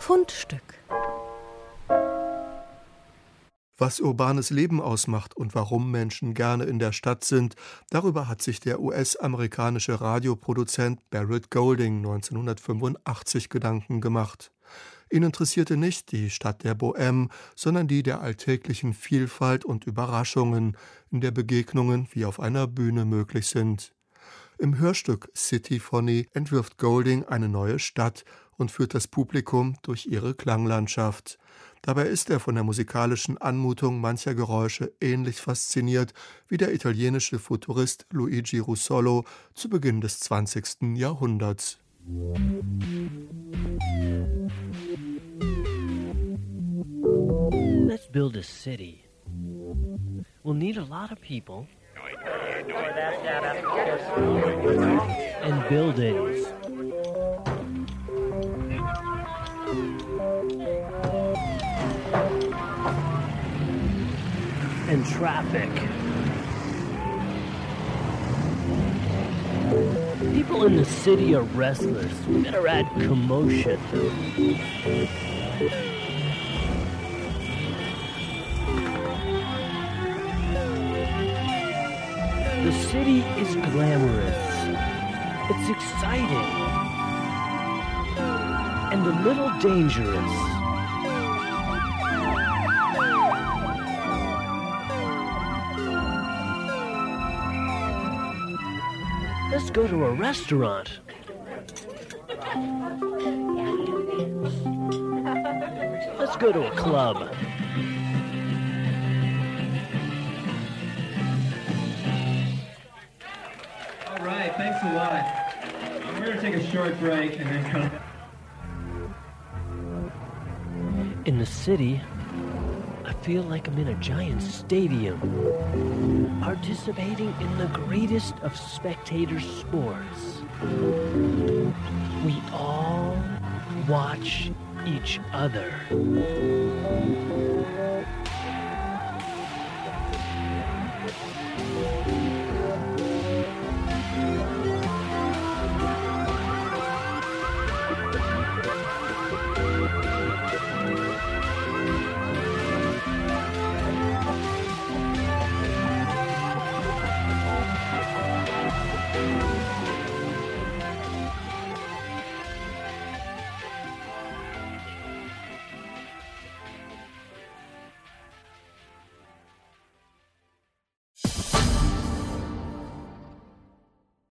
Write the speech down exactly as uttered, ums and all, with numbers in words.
Fundstück. Was urbanes Leben ausmacht und warum Menschen gerne in der Stadt sind, darüber hat sich der U S-amerikanische Radioproduzent Barrett Golding neunzehnhundertfünfundachtzig Gedanken gemacht. Ihn interessierte nicht die Stadt der Bohème, sondern die der alltäglichen Vielfalt und Überraschungen, in der Begegnungen wie auf einer Bühne möglich sind. Im Hörstück Cityphony entwirft Golding eine neue Stadt und führt das Publikum durch ihre Klanglandschaft. Dabei ist er von der musikalischen Anmutung mancher Geräusche ähnlich fasziniert wie der italienische Futurist Luigi Russolo zu Beginn des zwanzigsten Jahrhunderts. Let's build a city. We'll need a lot of people and buildings. And traffic. People in the city are restless. We better add commotion. The city is glamorous. It's exciting. And a little dangerous. Let's go to a restaurant. Let's go to a club. All right, thanks a lot. We're going to take a short break and then come. In the city, I feel like I'm in a giant stadium, participating in the greatest of spectator sports. We all watch each other.